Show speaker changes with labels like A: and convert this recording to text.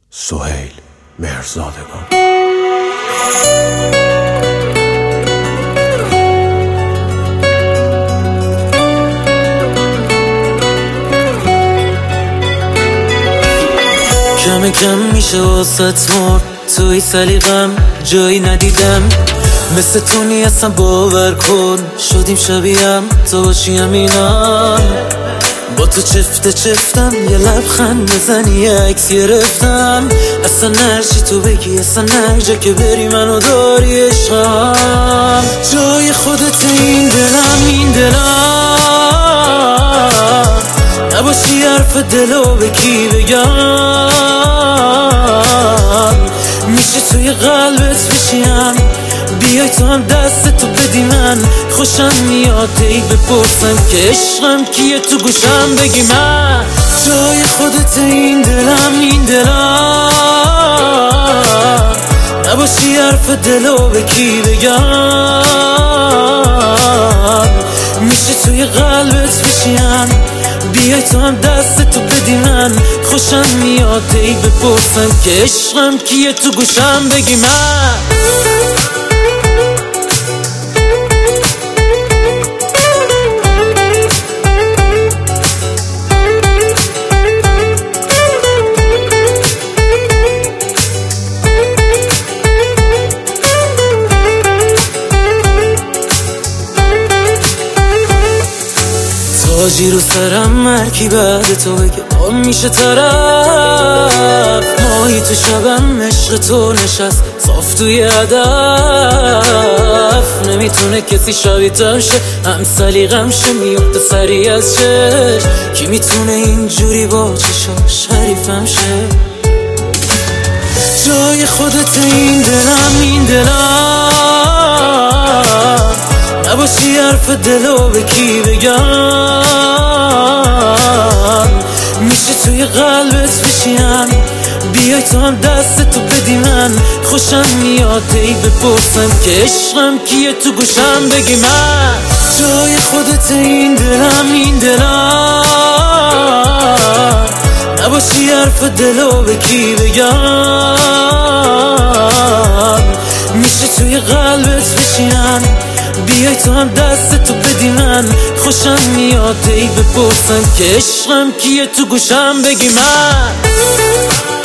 A: سهیل مهرزادگان.
B: کم کم میشه واسط مرد، توی سلیقم جایی ندیدم مثل تو نیستم، باور کن شدیم شبیهم، تو باشی همینم. با تو چفتم یه لبخند بزنی یه عکس گرفتم، اصلا نرچی تو بگی، اصلا نرجا که بری منو داری عشقم. جای خودت این دلم نباشی حرف دلو به کی بگم، میشه توی قلبت بشیم، بیای تو هم دستتو بدی من، خوشم میاد ای بپرسم که عشقم کیه، تو گوشم بگی من. جای خودت این دلم نباشی حرف دلو به کی بگم، میشه توی قلبت بشیم، بیای تو هم دستتو بدی من، خوشم میاد ای بپرسم که عشقم کیه، تو گوشم بگی من. تاجی رو سرم مرکی بعد تو بگه آن میشه طرف، ماهی تو شبم عشق تو نشست صاف توی هدف، نمیتونه کسی شبیه تر شه، هم سلیقم شه میفته سری از چشم، کی میتونه اینجوری با چشاش حریفم شه. جای خودت این دلم نباشی حرف دلو به کی بگم، میشه توی قلبت بشیم، بیای تو هم دستتو بدی من، خوشم میاد ای بپرسم که عشقم کیه، تو گوشم بگی من. جای خودت این دلم نباشی حرف دلو به کی بگم، میشه توی قلبت بشیم، بیای تو هم دستتو بدی من، خوشم میاد ای بپرسم که عشقم کیه، تو گوشم بگی من.